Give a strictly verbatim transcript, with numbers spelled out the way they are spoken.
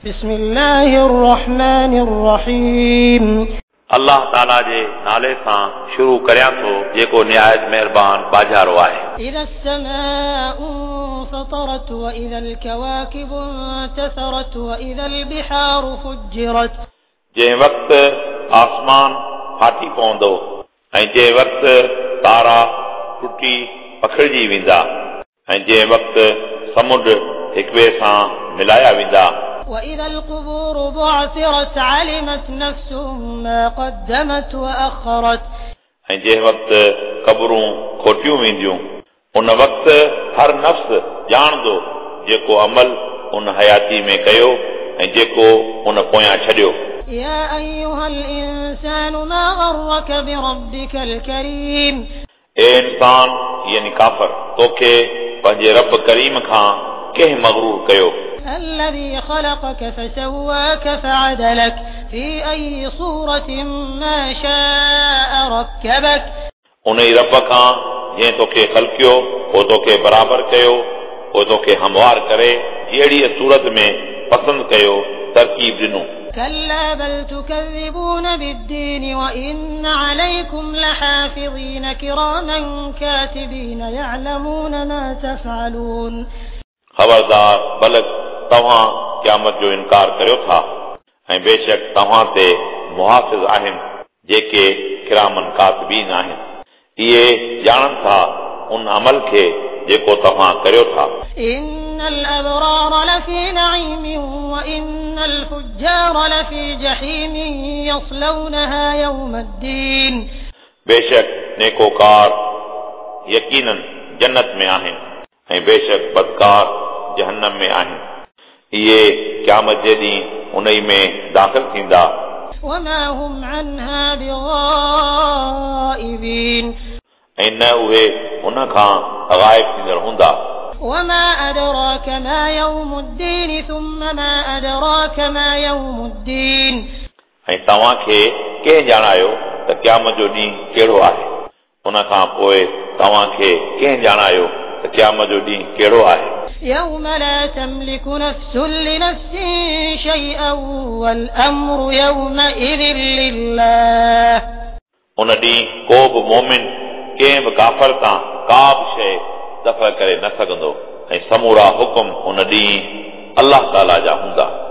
بسم الله الرحمن الرحيم अल्लाह ताला जे नाले सां शुरू करियां थो जेको निहायत महिरबान बाजारो आहे। إذا السماء انفطرت وإذا الكواكب انتثرت وإذا البحار فجرت जंहिं वक़्तु आसमान फाटी पवंदो ऐं जंहिं वक़्तु तारा टुटी पखिड़िजी वेंदा ऐं जंहिं वक़्तु समुंड हिक ॿिए सां मिलाया वेंदा وإذا القبور بعثرت علمت نفس ما قدمت وأخرت ऐं जंहिं वक़्तु क़बरूं खोटियूं वेंदियूं उन वक़्तु हर नफ़्स ॼाणंदो जेको अमल उन हयाती में कयो ऐं जेको उन पोयां छॾियो। يا أيها الإنسان ما غرك بربك الكريم ए इंसान यानी काफ़र तोखे पंहिंजे रब करीम खां कंहिं मग़रूर कयो الذي خلقك فسواك فعدلك في أي صورة ما شاء ركبك उन ई रब खां जंहिं तोखे ख़लक़ियो पोइ तोखे बराबरि कयो पोइ तोखे हमवार करे जहिड़ीअ सूरत में पसंदि कयो तरकीब ॾिनो। كلا بل تكذبون بالدين وإن عليكم لحافظين كراما كاتبين يعلمون ما تفعلون खबरदार बलक तव्हां क़यामत जो इनकार करियो था ऐं बेशक तव्हां ते मुहाफ़िज़ आहिनि जेके किरामन कातिबीन आहिनि इहे ॼाणनि था उन अमल खे जेको तव्हां करियो था। إن الأبرار لفي نعيم وإن الفجار لفي جحيم يصلونها يوم الدين बेशक नेकोकार यकीनन जन्नत में आहिनि ऐं बेशक बदकार जहन्नम में आहिनि इहे क़यामत जे ॾींहुं उन ई में दाख़िल थींदा وما هم عنها بغائبين ऐं न उहे उन खां ग़ाइब थींदड़ हूंदा। وما أدراك ما يوم الدين ثم ما أدراك ما يوم الدين ऐं तव्हांखे कंहिं ॼाणायो त क़यामत जो ॾींहुं कहिड़ो आहे उन खां पोइ तव्हांखे कंहिं ॼाणायो त क़यामत जो ॾींहुं कहिड़ो आहे। يوم لا تملك نفس لنفس شيئا والأمر يومئذ لله उन ॾींहुं को बि मोमिन कंहिं बि काफ़र तां का बि शइ दफ़ा करे न सघंदो ऐं समूरा हुकुम उन ॾींहुं अल्लाह ताला जा हूंदा।